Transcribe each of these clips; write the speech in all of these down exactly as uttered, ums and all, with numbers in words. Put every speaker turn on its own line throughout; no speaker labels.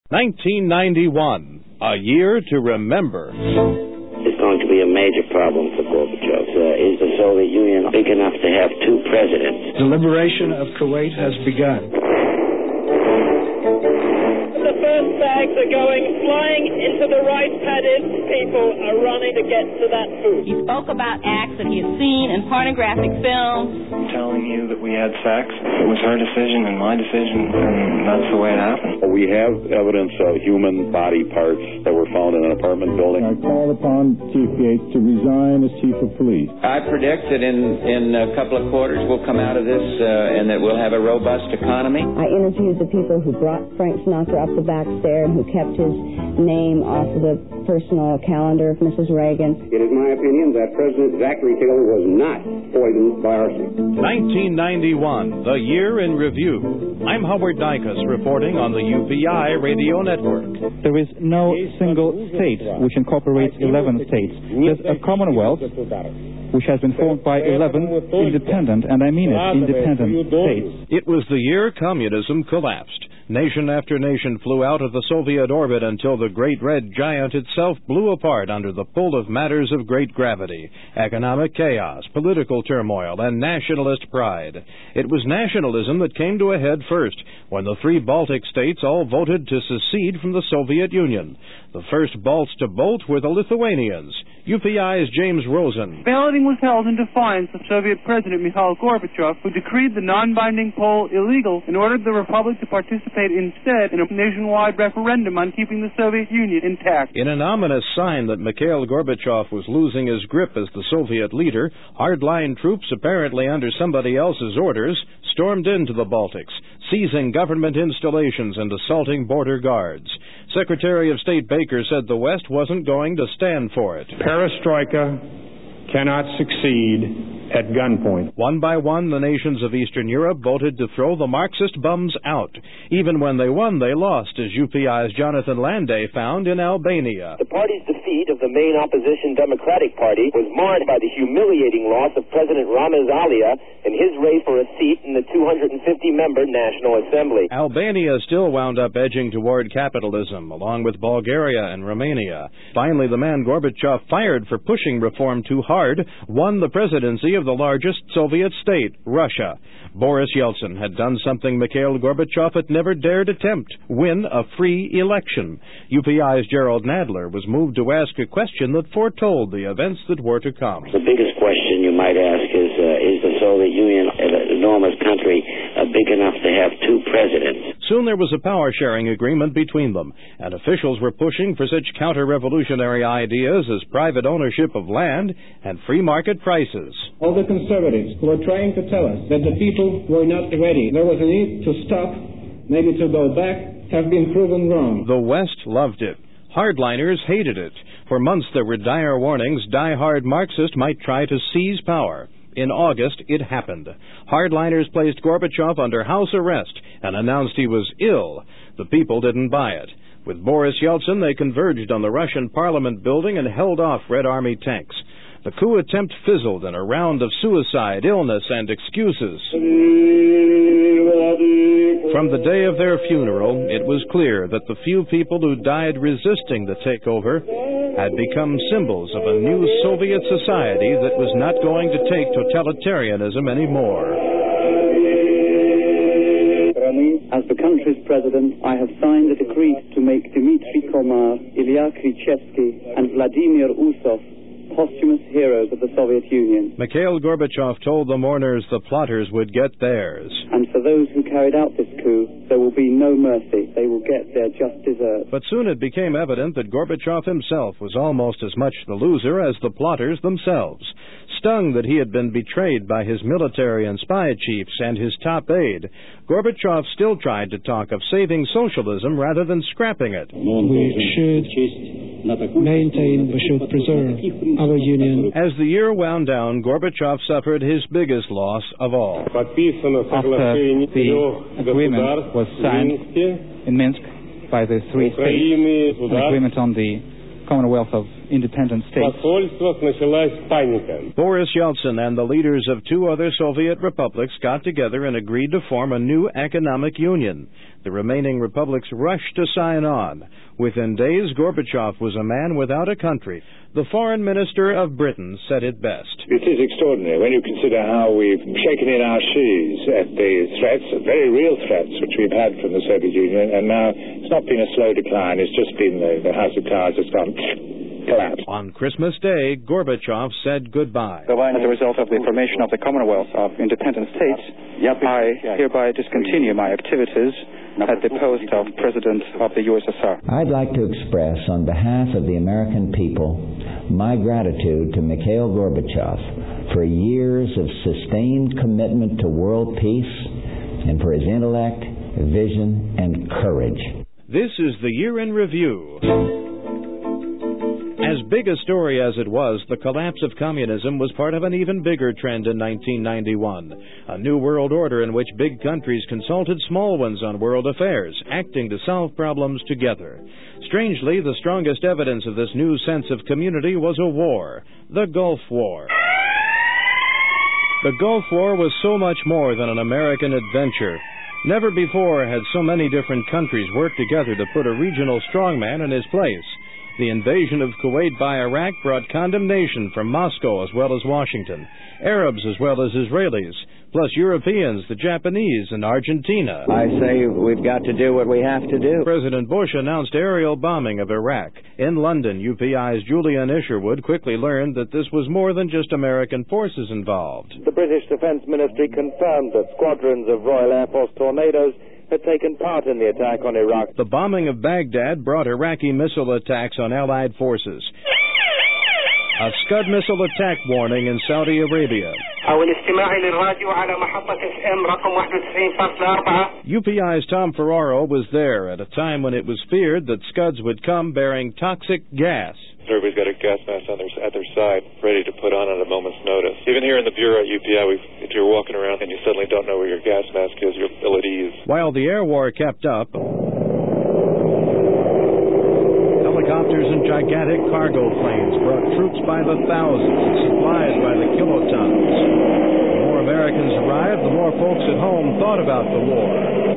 nineteen ninety-one, a year to remember.
It's going to be a major problem for Gorbachev. Uh, is the Soviet Union big enough to have two presidents?
The liberation of Kuwait has begun.
The first bags are going flying into the rice paddies. People are running to get to that food.
He spoke about acts that he had seen in pornographic films.
Telling you that we had sex. It was her decision and my decision, and that's the way it happened.
We have evidence of human body parts that were found in an apartment building.
I call upon Chief Gates to resign as Chief of Police.
I predict that in, in a couple of quarters we'll come out of this uh, and that we'll have a robust economy.
I interviewed the people who brought Frank Sinatra up the back stair and who kept his name off of the personal calendar of Missus Reagan.
It is my opinion that President Zachary Taylor was not poisoned by arsenic.
nineteen ninety-one, the year in review. I'm Howard Dykus reporting on the U P I Radio Network.
There is no single state which incorporates eleven states. There's a Commonwealth which has been formed by eleven independent, and I mean it, independent states.
It was the year communism collapsed. Nation after nation flew out of the Soviet orbit until the great red giant itself blew apart under the pull of matters of great gravity, economic chaos, political turmoil, and nationalist pride. It was nationalism that came to a head first when the three Baltic states all voted to secede from the Soviet Union. The first Balts to bolt were the Lithuanians. U P I's James Rosen.
Balloting was held in defiance of Soviet President Mikhail Gorbachev, who decreed the non-binding poll illegal and ordered the Republic to participate instead in a nationwide referendum on keeping the Soviet Union intact.
In an ominous sign that Mikhail Gorbachev was losing his grip as the Soviet leader, hardline troops, apparently under somebody else's orders, stormed into the Baltics, seizing government installations and assaulting border guards. Secretary of State Baker said the West wasn't going to stand for it.
Perestroika cannot succeed at gunpoint.
One by one, the nations of Eastern Europe voted to throw the Marxist bums out. Even when they won, they lost, as U P I's Jonathan Landay found in Albania.
The party's defeat of the main opposition Democratic Party was marred by the humiliating loss of President Ramiz Alia in his race for a seat in the two hundred fifty member National Assembly.
Albania still wound up edging toward capitalism, along with Bulgaria and Romania. Finally, the man Gorbachev fired for pushing reform too hard won the presidency of the largest Soviet state, Russia. Boris Yeltsin had done something Mikhail Gorbachev had never dared attempt, win a free election. U P I's Gerald Nadler was moved to ask a question that foretold the events that were to come.
The biggest question you might ask is, uh, is the Soviet Union, an enormous country, uh, big enough to have two presidents?
Soon there was a power-sharing agreement between them, and officials were pushing for such counter-revolutionary ideas as private ownership of land and free market prices.
All the conservatives who are trying to tell us that the people were not ready, there was a need to stop, maybe to go back, have been proven wrong.
The West loved it. Hardliners hated it. For months there were dire warnings die-hard Marxists might try to seize power. In August, it happened. Hardliners placed Gorbachev under house arrest and announced he was ill. The people didn't buy it. With Boris Yeltsin, they converged on the Russian parliament building and held off Red Army tanks. The coup attempt fizzled in a round of suicide, illness, and excuses. From the day of their funeral, it was clear that the few people who died resisting the takeover had become symbols of a new Soviet society that was not going to take totalitarianism anymore.
As the country's president, I have signed a decree to make Dmitry Komar, Ilya Krychevsky, and Vladimir Usov posthumous heroes of the Soviet Union.
Mikhail Gorbachev told the mourners the plotters would get theirs.
And for those who carried out this coup, there will be no mercy. They will get their just desserts.
But soon it became evident that Gorbachev himself was almost as much the loser as the plotters themselves. Stung that he had been betrayed by his military and spy chiefs and his top aide, Gorbachev still tried to talk of saving socialism rather than scrapping it.
We should maintain, we should preserve our union.
As the year wound down, Gorbachev suffered his biggest loss of all.
After the agreement was signed in Minsk by the three states, an agreement on the Commonwealth of Independent States.
Boris Yeltsin and the leaders of two other Soviet republics got together and agreed to form a new economic union. The remaining republics rushed to sign on. Within days, Gorbachev was a man without a country. The foreign minister of Britain said it best.
It is extraordinary when you consider how we've shaken in our shoes at the threats, very real threats, which we've had from the Soviet Union, and now it's not been a slow decline, it's just been the, the House of Cards has gone collapse.
On Christmas Day, Gorbachev said goodbye.
As a result of the formation of the Commonwealth of Independent States, I hereby discontinue my activities at the post of President of the U S S R.
I'd like to express on behalf of the American people my gratitude to Mikhail Gorbachev for years of sustained commitment to world peace and for his intellect, vision, and courage.
This is the Year in Review. As big a story as it was, the collapse of communism was part of an even bigger trend in nineteen ninety-one. A new world order in which big countries consulted small ones on world affairs, acting to solve problems together. Strangely, the strongest evidence of this new sense of community was a war, the Gulf War. The Gulf War was so much more than an American adventure. Never before had so many different countries worked together to put a regional strongman in his place. The invasion of Kuwait by Iraq brought condemnation from Moscow as well as Washington, Arabs as well as Israelis, plus Europeans, the Japanese, and Argentina.
I say we've got to do what we have to do.
President Bush announced aerial bombing of Iraq. In London, U P I's Julian Isherwood quickly learned that this was more than just American forces involved.
The British Defence Ministry confirmed that squadrons of Royal Air Force Tornadoes had taken part in the attack on Iraq.
The bombing of Baghdad brought Iraqi missile attacks on Allied forces. A Scud missile attack warning in Saudi Arabia. U P I's Tom Ferraro was there at a time when it was feared that Scuds would come bearing toxic gas.
Everybody's got a gas mask on their, at their side, ready to put on at a moment's notice. Even here in the Bureau at U P I, we've, if you're walking around and you suddenly don't know where your gas mask is, you're ill at ease.
While the air war kept up, helicopters and gigantic cargo planes brought troops by the thousands and supplies by the kilotons. The more Americans arrived, the more folks at home thought about the war.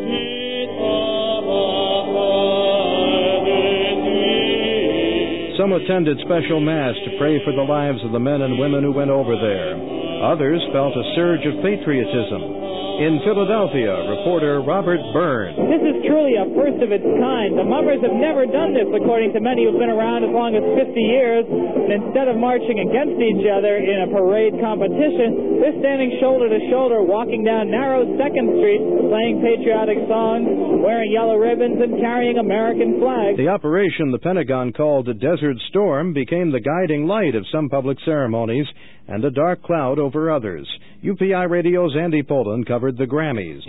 Some attended special mass to pray for the lives of the men and women who went over there. Others felt a surge of patriotism. In Philadelphia, reporter Robert Byrne.
This is truly a first of its kind. The Mummers have never done this, according to many who've been around as long as fifty years. And instead of marching against each other in a parade competition, they're standing shoulder to shoulder, walking down narrow second Street, playing patriotic songs, wearing yellow ribbons, and carrying American flags.
The operation the Pentagon called the Desert Storm became the guiding light of some public ceremonies and a dark cloud over others. U P I Radio's Andy Poland covered the Grammys.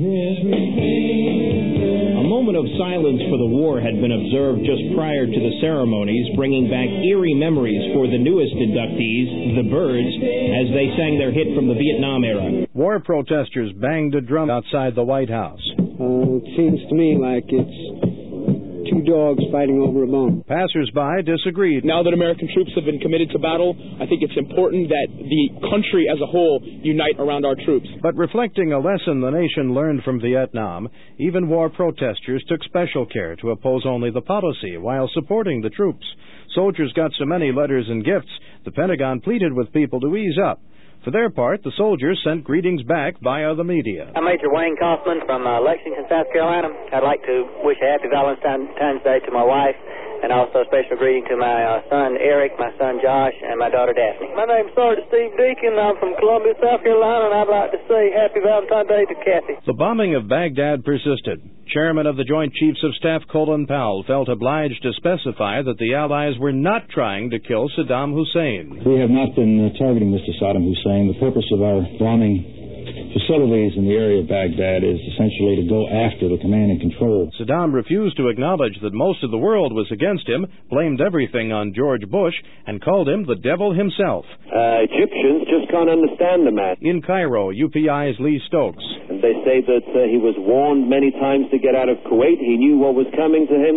A moment of silence for the war had been observed just prior to the ceremonies, bringing back eerie memories for the newest inductees, the Byrds, as they sang their hit from the Vietnam era.
War protesters banged a drum outside the White House.
Uh, it seems to me like it's two dogs fighting over a bone.
Passers-by disagreed.
Now that American troops have been committed to battle, I think it's important that the country as a whole unite around our troops.
But reflecting a lesson the nation learned from Vietnam, even war protesters took special care to oppose only the policy while supporting the troops. Soldiers got so many letters and gifts, the Pentagon pleaded with people to ease up. For their part, the soldiers sent greetings back via the media.
I'm Major Wayne Kaufman from uh, Lexington, South Carolina. I'd like to wish a happy Valentine's Day to my wife, and also a special greeting to my uh, son Eric, my son Josh, and my daughter Daphne. My name's Sergeant Steve Deacon. I'm from Columbia, South Carolina, and I'd like to say happy Valentine's Day to Kathy.
The bombing of Baghdad persisted. Chairman of the Joint Chiefs of Staff Colin Powell felt obliged to specify that the Allies were not trying to kill Saddam Hussein.
We have not been uh, targeting Mister Saddam Hussein. The purpose of our bombing facilities in the area of Baghdad is essentially to go after the command and control.
Saddam refused to acknowledge that most of the world was against him, blamed everything on George Bush, and called him the devil himself.
Uh, Egyptians just can't understand the man.
In Cairo, U P I's Lee Stokes.
And they say that uh, he was warned many times to get out of Kuwait. He knew what was coming to him,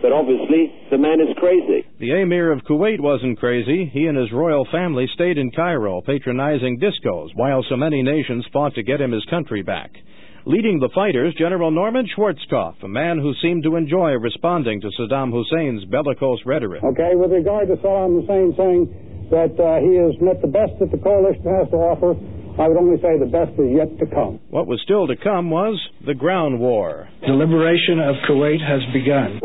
but obviously the man is crazy.
The Emir of Kuwait wasn't crazy. He and his royal family stayed in Cairo, patronizing discos, while so many nations fought to get him his country back. Leading the fighters, General Norman Schwarzkopf, a man who seemed to enjoy responding to Saddam Hussein's bellicose rhetoric.
Okay, with regard to Saddam Hussein saying that uh, he has met the best that the coalition has to offer, I would only say the best is yet to come.
What was still to come was the ground war.
The liberation of Kuwait has begun.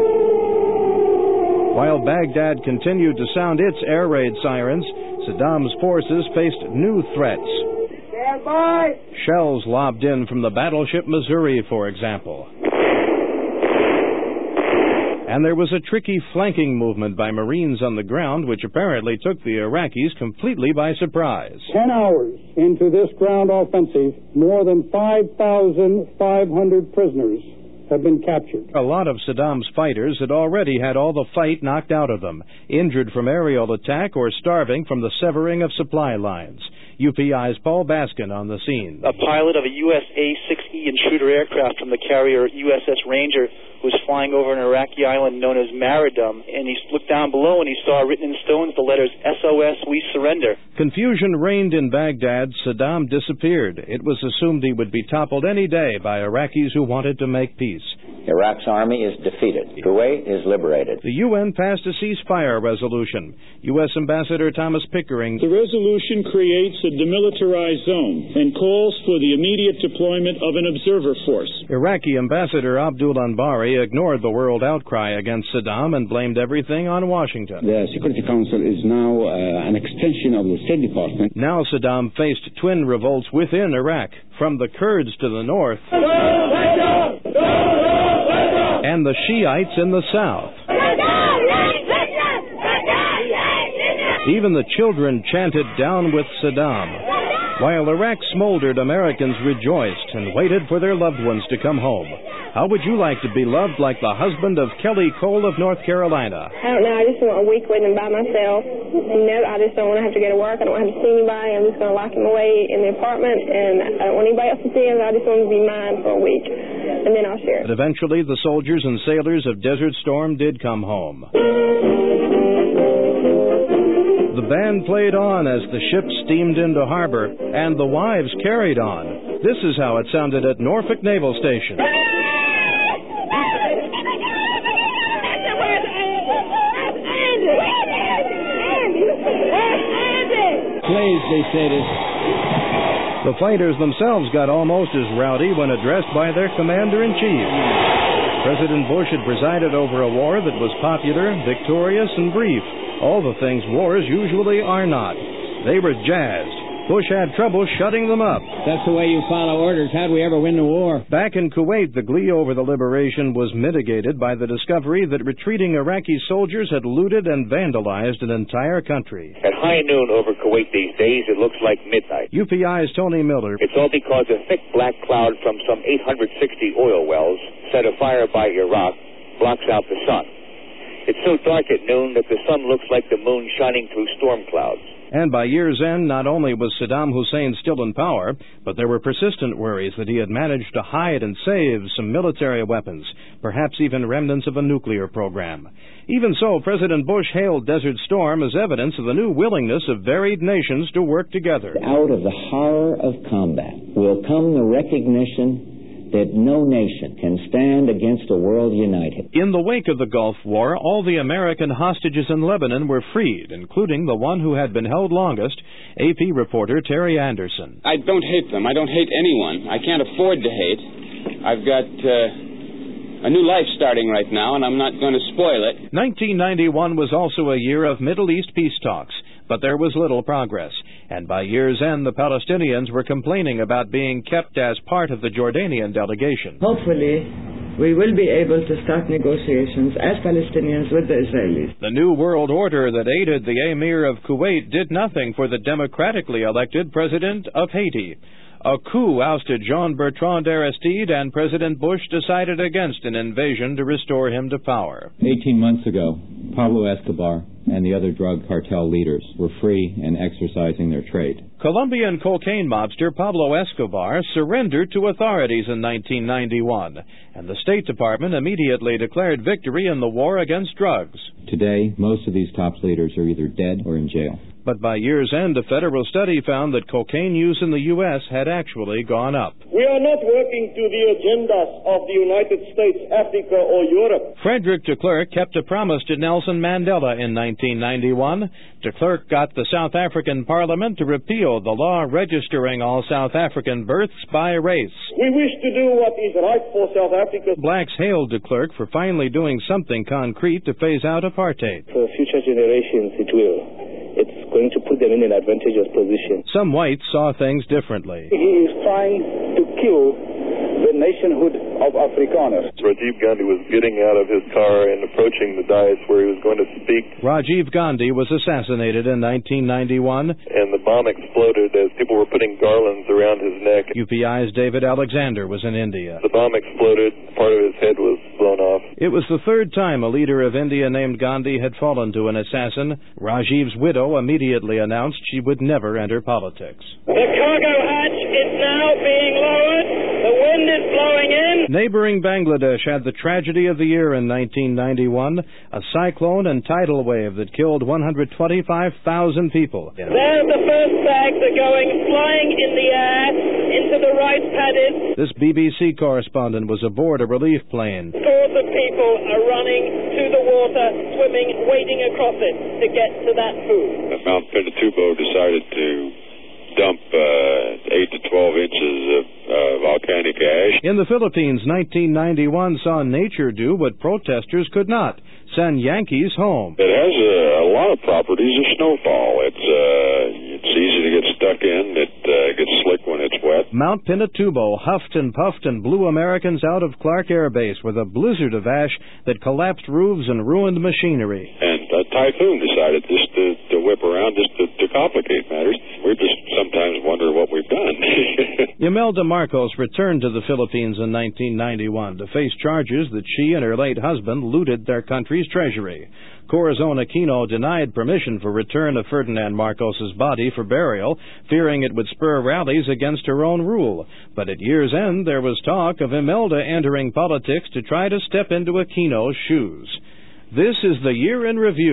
While Baghdad continued to sound its air raid sirens, Saddam's forces faced new threats.
Stand by!
Shells lobbed in from the battleship Missouri, for example. And there was a tricky flanking movement by Marines on the ground, which apparently took the Iraqis completely by surprise.
Ten hours into this ground offensive, more than five thousand five hundred prisoners have been captured.
A lot of Saddam's fighters had already had all the fight knocked out of them, injured from aerial attack or starving from the severing of supply lines. U P I's Paul Baskin on the scene.
A pilot of a U S A six E intruder aircraft from the carrier U S S Ranger was flying over an Iraqi island known as Maridum, and he looked down below and he saw written in stones the letters S O S, we surrender.
Confusion reigned in Baghdad. Saddam disappeared. It was assumed he would be toppled any day by Iraqis who wanted to make peace.
Iraq's army is defeated. Kuwait is liberated.
The U N passed a ceasefire resolution. U S Ambassador Thomas Pickering.
The resolution creates a demilitarized zone and calls for the immediate deployment of an observer force.
Iraqi Ambassador Abdul Anbari ignored the world outcry against Saddam and blamed everything on Washington.
The Security Council is now uh, an extension of the State Department.
Now Saddam faced twin revolts within Iraq, from the Kurds to the north and the Shiites in the south. Even the children chanted "Down with Saddam." While Iraq smoldered, Americans rejoiced and waited for their loved ones to come home. How would you like to be loved like the husband of Kelly Cole of North Carolina?
I don't know. I just want a week with him by myself. You know, I just don't want to have to go to work. I don't want to have to see anybody. I'm just going to lock him away in the apartment, and I don't want anybody else to see him. I just want him to be mine for a week, and then I'll share it.
But eventually, the soldiers and sailors of Desert Storm did come home. The band played on as the ship steamed into harbor, and the wives carried on. This is how it sounded at Norfolk Naval Station.
Please, they said it.
The fighters themselves got almost as rowdy when addressed by their commander-in-chief. President Bush had presided over a war that was popular, victorious, and brief. All the things wars usually are not. They were jazzed. Bush had trouble shutting them up.
That's the way you follow orders. How'd we ever win the war?
Back in Kuwait, the glee over the liberation was mitigated by the discovery that retreating Iraqi soldiers had looted and vandalized an entire country.
At high noon over Kuwait these days, it looks like midnight.
U P I's Tony Miller.
It's all because a thick black cloud from some eight hundred sixty oil wells set afire by Iraq blocks out the sun. It's so dark at noon that the sun looks like the moon shining through storm clouds.
And by year's end, not only was Saddam Hussein still in power, but there were persistent worries that he had managed to hide and save some military weapons, perhaps even remnants of a nuclear program. Even so, President Bush hailed Desert Storm as evidence of the new willingness of varied nations to work together.
Out of the horror of combat will come the recognition that no nation can stand against a world united.
In the wake of the Gulf War, all the American hostages in Lebanon were freed, including the one who had been held longest, A P reporter Terry Anderson.
I don't hate them. I don't hate anyone. I can't afford to hate. I've got uh, a new life starting right now, and I'm not going to spoil it.
nineteen ninety-one was also a year of Middle East peace talks, but there was little progress. And by year's end, the Palestinians were complaining about being kept as part of the Jordanian delegation.
Hopefully, we will be able to start negotiations as Palestinians with the Israelis.
The New World Order that aided the Emir of Kuwait did nothing for the democratically elected president of Haiti. A coup ousted Jean-Bertrand Aristide, and President Bush decided against an invasion to restore him to power.
Eighteen months ago, Pablo Escobar
and the other drug cartel leaders were free and exercising their trade.
Colombian cocaine mobster Pablo Escobar surrendered to authorities in nineteen ninety-one, and the State Department immediately declared victory in the war against drugs.
Today, most of these top leaders are either dead or in jail.
But by year's end, a federal study found that cocaine use in the U S had actually gone up.
We are not working to the agendas of the United States, Africa, or Europe.
Frederick de Klerk kept a promise to Nelson Mandela in nineteen ninety-one. De Klerk got the South African Parliament to repeal the law registering all South African births by race.
We wish to do what is right for South Africa.
Blacks hailed de Klerk for finally doing something concrete to phase out apartheid.
For future generations, it will. It's going to put them in an advantageous position.
Some whites saw things differently.
He is trying to kill the nationhood of Afrikaners.
Rajiv Gandhi was getting out of his car and approaching the dais where he was going to speak.
Rajiv Gandhi was assassinated in nineteen ninety-one.
And the bomb exploded as people were putting garlands around his neck.
U P I's David Alexander was in India.
The bomb exploded. Part of his head was blown off.
It was the third time a leader of India named Gandhi had fallen to an assassin. Rajiv's widow immediately announced she would never enter politics.
The cargo hatch is now being lowered. The wind is blowing in.
Neighboring Bangladesh had the tragedy of the year in nineteen ninety-one, a cyclone and tidal wave that killed one hundred twenty-five thousand people.
There the first bags are going flying in the air into the rice paddies.
This B B C correspondent was aboard a relief plane.
Scores of people are running to the water, swimming, wading across it to get to that food.
Mount Pinatubo decided to dump uh, eight to twelve inches of uh, volcanic ash.
In the Philippines, nineteen ninety-one saw nature do what protesters could not: send Yankees home.
It has a, a lot of properties of snowfall. It's uh, it's easy to get stuck in. It uh, gets slick when it's wet.
Mount Pinatubo huffed and puffed and blew Americans out of Clark Air Base with a blizzard of ash that collapsed roofs and ruined machinery.
And a typhoon decided just to, to whip around just to, to complicate matters. We just sometimes wonder what we've done.
Imelda Marcos returned to the Philippines in nineteen ninety-one to face charges that she and her late husband looted their country's treasury. Corazon Aquino denied permission for return of Ferdinand Marcos's body for burial, fearing it would spur rallies against her own rule. But at year's end, there was talk of Imelda entering politics to try to step into Aquino's shoes. This is the Year in Review.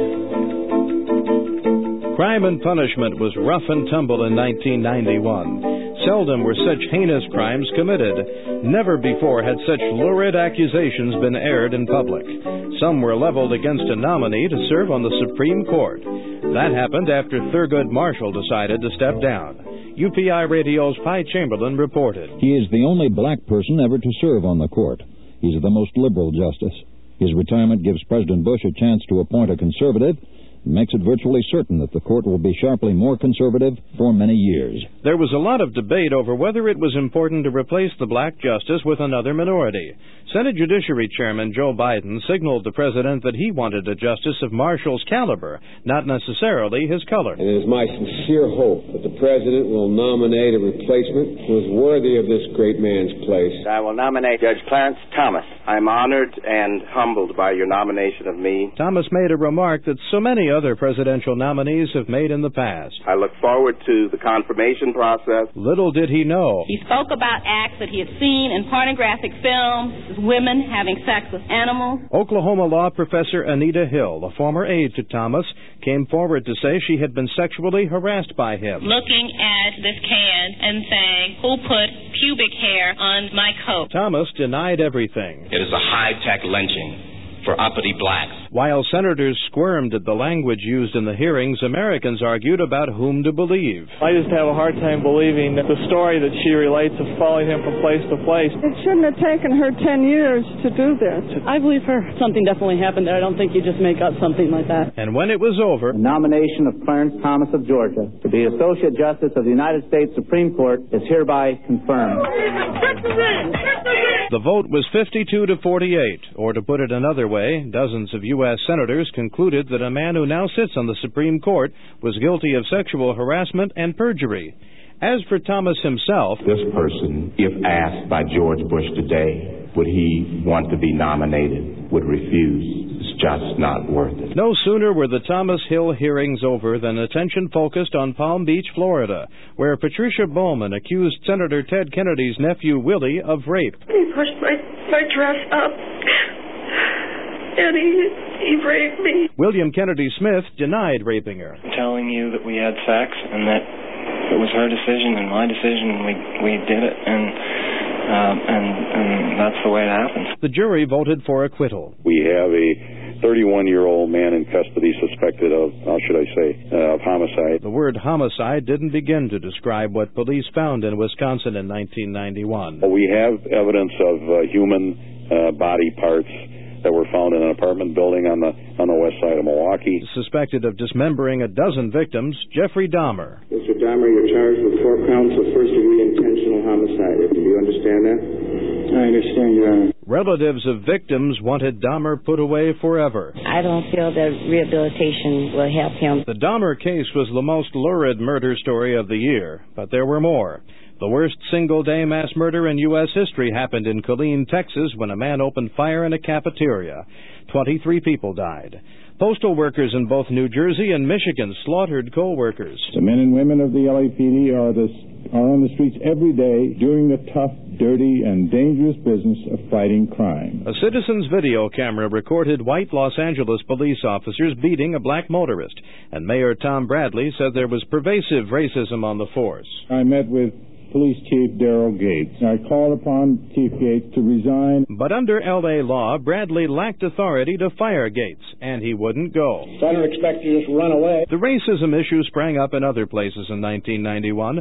Crime and Punishment was rough and tumble in nineteen ninety-one. Seldom were such heinous crimes committed. Never before had such lurid accusations been aired in public. Some were leveled against a nominee to serve on the Supreme Court. That happened after Thurgood Marshall decided to step down. U P I Radio's Pi Chamberlain reported.
He is the only black person ever to serve on the court. He's the most liberal justice. His retirement gives President Bush a chance to appoint a conservative, makes it virtually certain that the court will be sharply more conservative for many years.
There was a lot of debate over whether it was important to replace the black justice with another minority. Senate Judiciary Chairman Joe Biden signaled the president that he wanted a justice of Marshall's caliber, not necessarily his color.
It is my sincere hope that the president will nominate a replacement who is worthy of this great man's place.
I will nominate Judge Clarence Thomas. I'm honored and humbled by your nomination of me.
Thomas made a remark that so many other presidential nominees have made in the past.
I look forward to the confirmation process.
Little did he know.
He spoke about acts that he had seen in pornographic films, women having sex with animals.
Oklahoma law professor Anita Hill, a former aide to Thomas, came forward to say she had been sexually harassed by him.
Looking at this can and saying, who put pubic hair on my coat?
Thomas denied everything.
It is a high-tech lynching for uppity blacks.
While senators squirmed at the language used in the hearings, Americans argued about whom to believe.
I just have a hard time believing that the story that she relates of following him from place to place.
It shouldn't have taken her ten years to do this.
I believe her. Something definitely happened there. I don't think you just make up something like that.
And when it was over,
the nomination of Clarence Thomas of Georgia to be Associate Justice of the United States Supreme Court is hereby confirmed.
The vote was fifty-two to forty-eight, or to put it another way, dozens of U S senators concluded that a man who now sits on the Supreme Court was guilty of sexual harassment and perjury. As for Thomas himself,
this person, if asked by George Bush today,
would he want to be nominated, would refuse. It's just not worth it.
No sooner were the Thomas Hill hearings over than attention focused on Palm Beach, Florida, where Patricia Bowman accused Senator Ted Kennedy's nephew Willie of rape.
He pushed my, my dress up, and he, he raped me.
William Kennedy Smith denied raping her.
Telling you that we had sex and that it was her decision and my decision, and we, we did it, and, um, and, and that's the way it happened.
The jury voted for acquittal.
We have a thirty-one-year-old man in custody suspected of, how should I say, uh, of homicide.
The word homicide didn't begin to describe what police found in Wisconsin in nineteen ninety-one.
We have evidence of uh, human uh, body parts that were found in an apartment building on the on the west side of Milwaukee.
Suspected of dismembering a dozen victims, Jeffrey Dahmer.
Mister Dahmer, you're charged with four counts of first-degree intentional homicide. Do you understand that?
I understand, Your Honor.
Relatives of victims wanted Dahmer put away forever.
I don't feel that rehabilitation will help him.
The Dahmer case was the most lurid murder story of the year, but there were more. The worst single-day mass murder in U S history happened in Killeen, Texas, when a man opened fire in a cafeteria. Twenty-three people died. Postal workers in both New Jersey and Michigan slaughtered co-workers.
The men and women of the L A P D are, the, are on the streets every day doing the tough, dirty, and dangerous business of fighting crime.
A citizen's video camera recorded white Los Angeles police officers beating a black motorist, and Mayor Tom Bradley said there was pervasive racism on the force.
I met with Police Chief Darrell Gates. I called upon Chief Gates to resign.
But under L A law, Bradley lacked authority to fire Gates, and he wouldn't go.
So I don't expect you to just run away.
The racism issue sprang up in other places in nineteen ninety-one.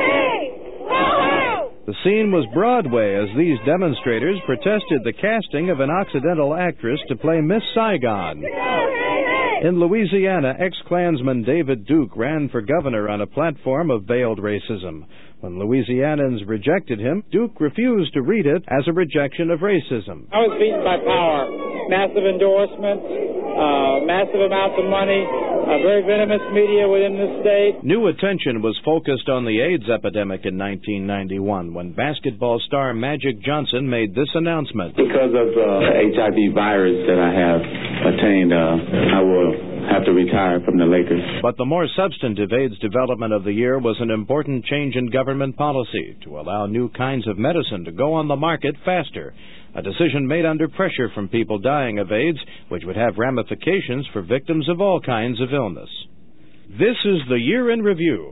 The scene was Broadway as these demonstrators protested the casting of an Occidental actress to play Miss Saigon. In Louisiana, ex-Klansman David Duke ran for governor on a platform of veiled racism. When Louisianans rejected him, Duke refused to read it as a rejection of racism.
I was beaten by power. Massive endorsements, uh, massive amounts of money, uh, very venomous media within the state.
New attention was focused on the AIDS epidemic in nineteen ninety-one when basketball star Magic Johnson made this announcement.
Because of the H I V virus that I have attained, uh, I will have to retire from the Lakers.
But the more substantive AIDS development of the year was an important change in government policy to allow new kinds of medicine to go on the market faster, a decision made under pressure from people dying of AIDS, which would have ramifications for victims of all kinds of illness. This is the Year in Review.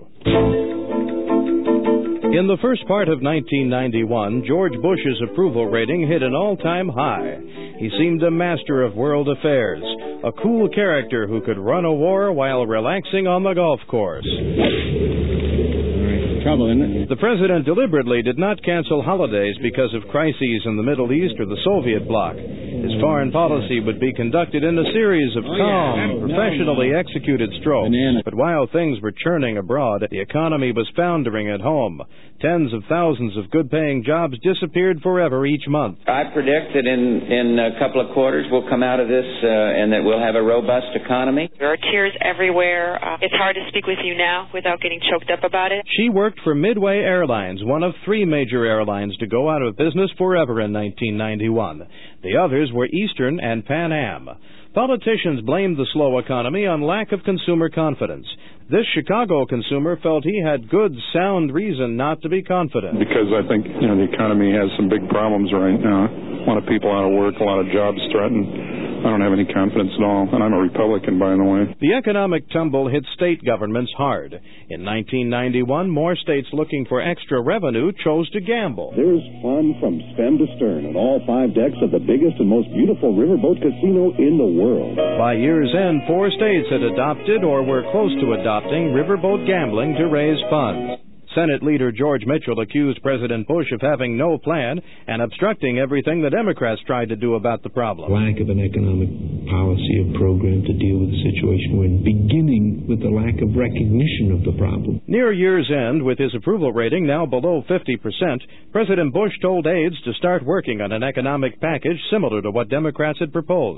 In the first part of nineteen ninety-one, George Bush's approval rating hit an all-time high. He seemed a master of world affairs, a cool character who could run a war while relaxing on the golf course.
Trouble, isn't it?
The president deliberately did not cancel holidays because of crises in the Middle East or the Soviet bloc. His foreign policy would be conducted in a series of
oh,
calm,
yeah.
professionally
no, no.
executed strokes.
Banana.
But while things were churning abroad, the economy was foundering at home. Tens of thousands of good-paying jobs disappeared forever each month.
I predict that in, in a couple of quarters we'll come out of this uh, and that we'll have a robust economy.
There are tears everywhere. Uh, it's hard to speak with you now without getting choked up about it.
She worked for Midway Airlines, one of three major airlines to go out of business forever in nineteen ninety-one. The others were Eastern and Pan Am. Politicians blamed the slow economy on lack of consumer confidence. This Chicago consumer felt he had good, sound reason not to be confident.
Because I think, you know, the economy has some big problems right now. A lot of people out of work, a lot of jobs threatened. I don't have any confidence at all, and I'm a Republican, by the way.
The economic tumble hit state governments hard. In nineteen ninety-one, more states looking for extra revenue chose to gamble.
There's fun from stem to stern on all five decks of the biggest and most beautiful riverboat casino in the world.
By year's end, four states had adopted or were close to adopting riverboat gambling to raise funds. Senate Leader George Mitchell accused President Bush of having no plan and obstructing everything the Democrats tried to do about the problem.
Lack of an economic policy or program to deal with the situation we're in, beginning with the lack of recognition of the problem.
Near year's end, with his approval rating now below fifty percent, President Bush told aides to start working on an economic package similar to what Democrats had proposed.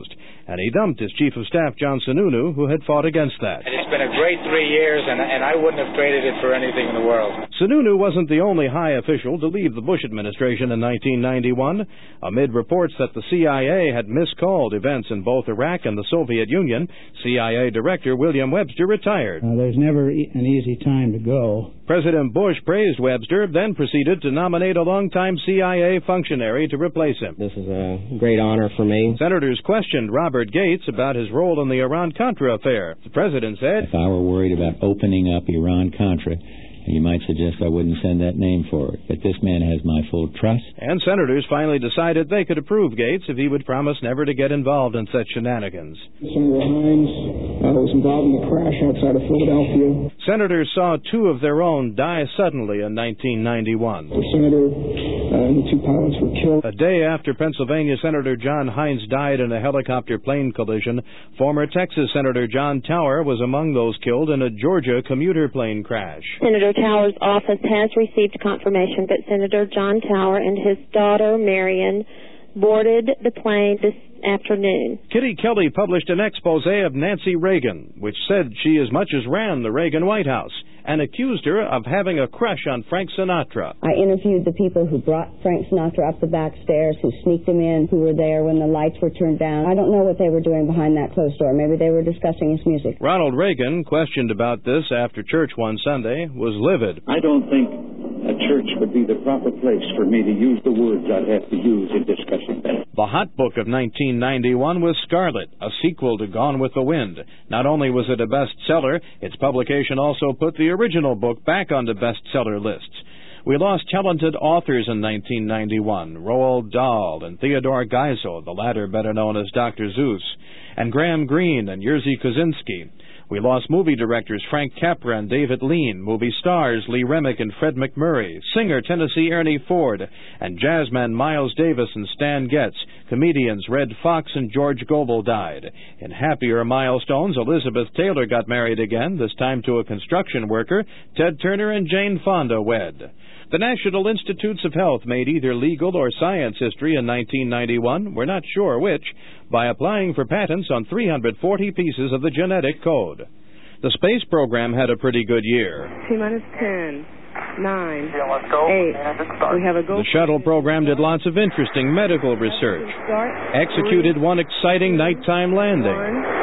and he dumped his Chief of Staff, John Sununu, who had fought against that.
And it's been a great three years, and, and I wouldn't have traded it for anything in the world.
Sununu wasn't the only high official to leave the Bush administration in nineteen ninety-one. Amid reports that the C I A had miscalled events in both Iraq and the Soviet Union, C I A Director William Webster retired.
Uh, there's never e- an easy time to go.
President Bush praised Webster, then proceeded to nominate a longtime C I A functionary to replace him.
This is a great honor for me.
Senators questioned Robert Gates about his role in the Iran-Contra affair. The president said,
if I were worried about opening up Iran-Contra, you might suggest I wouldn't send that name forward. But this man has my full trust.
And senators finally decided they could approve Gates if he would promise never to get involved in such shenanigans.
Senator Hines uh, was involved in the crash outside of Philadelphia.
Senators saw two of their own die suddenly in nineteen ninety-one.
The senator uh, and the two pilots were killed.
A day after Pennsylvania Senator John Hines died in a helicopter plane collision, former Texas Senator John Tower was among those killed in a Georgia commuter plane crash.
Senator Tower's office has received confirmation that Senator John Tower and his daughter, Marion, boarded the plane this afternoon.
Kitty Kelly published an expose of Nancy Reagan, which said she as much as ran the Reagan White House, and accused her of having a crush on Frank Sinatra.
I interviewed the people who brought Frank Sinatra up the back stairs, who sneaked him in, who were there when the lights were turned down. I don't know what they were doing behind that closed door. Maybe they were discussing his music.
Ronald Reagan, questioned about this after church one Sunday, was livid.
I don't think a church would be the proper place for me to use the words I'd have to use in discussing that.
The hot book of nineteen ninety-one was Scarlet, a sequel to Gone with the Wind. Not only was it a bestseller, its publication also put the original book back on the bestseller lists. We lost talented authors in nineteen ninety-one, Roald Dahl and Theodore Geisel, the latter better known as Doctor Seuss, and Graham Greene and Jerzy Kosinski. We lost movie directors Frank Capra and David Lean, movie stars Lee Remick and Fred MacMurray, singer Tennessee Ernie Ford, and jazzman Miles Davis and Stan Getz. Comedians Red Fox and George Gobel died. In happier milestones, Elizabeth Taylor got married again, this time to a construction worker. Ted Turner and Jane Fonda wed. The National Institutes of Health made either legal or science history in nineteen ninety-one, we're not sure which, by applying for patents on three hundred forty pieces of the genetic code. The space program had a pretty good year.
T minus ten, nine, eight. We have a go.
The shuttle program did lots of interesting medical research, executed one exciting nighttime landing,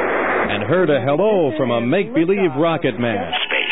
and heard a hello from a make-believe rocket man.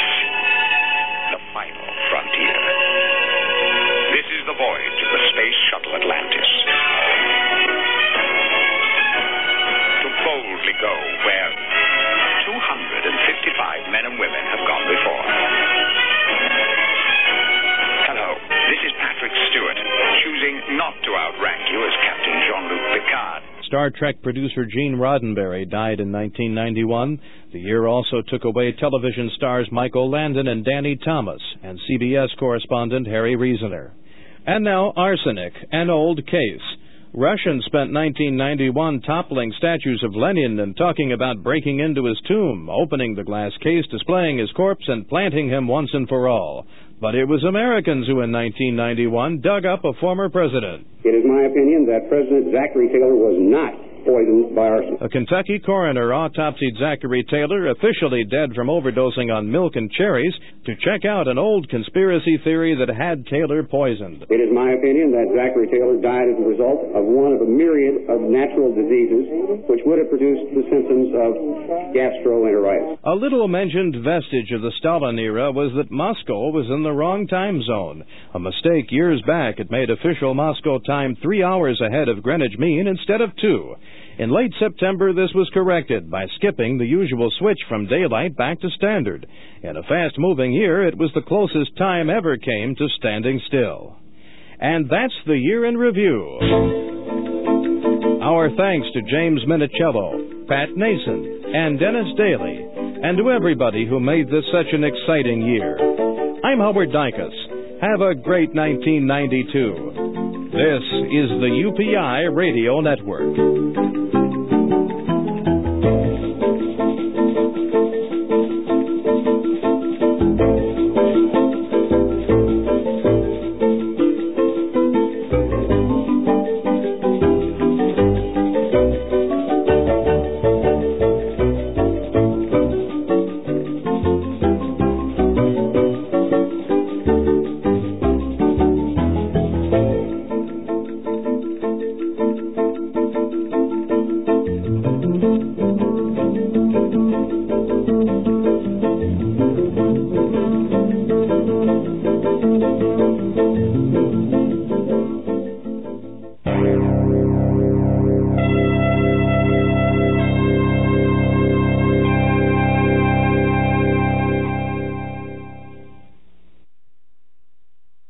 Star Trek producer Gene Roddenberry died in nineteen ninety-one. The year also took away television stars Michael Landon and Danny Thomas, and C B S correspondent Harry Reasoner. And now arsenic, an old case. Russians spent nineteen ninety-one toppling statues of Lenin and talking about breaking into his tomb, opening the glass case, displaying his corpse, and planting him once and for all. But it was Americans who in nineteen ninety-one dug up a former president.
It is my opinion that President Zachary Taylor was not poisoned by arsenic.
A Kentucky coroner autopsied Zachary Taylor, officially dead from overdosing on milk and cherries, to check out an old conspiracy theory that had Taylor poisoned.
It is my opinion that Zachary Taylor died as a result of one of a myriad of natural diseases which would have produced the symptoms of gastroenteritis.
A little mentioned vestige of the Stalin era was that Moscow was in the wrong time zone. A mistake years back had made official Moscow time three hours ahead of Greenwich Mean instead of two. In late September, this was corrected by skipping the usual switch from daylight back to standard. In a fast-moving year, it was the closest time ever came to standing still. And that's the year in review. Our thanks to James Minicello, Pat Nason, and Dennis Daly, and to everybody who made this such an exciting year. I'm Howard Dykus. Have a great nineteen ninety-two. This is the U P I Radio Network.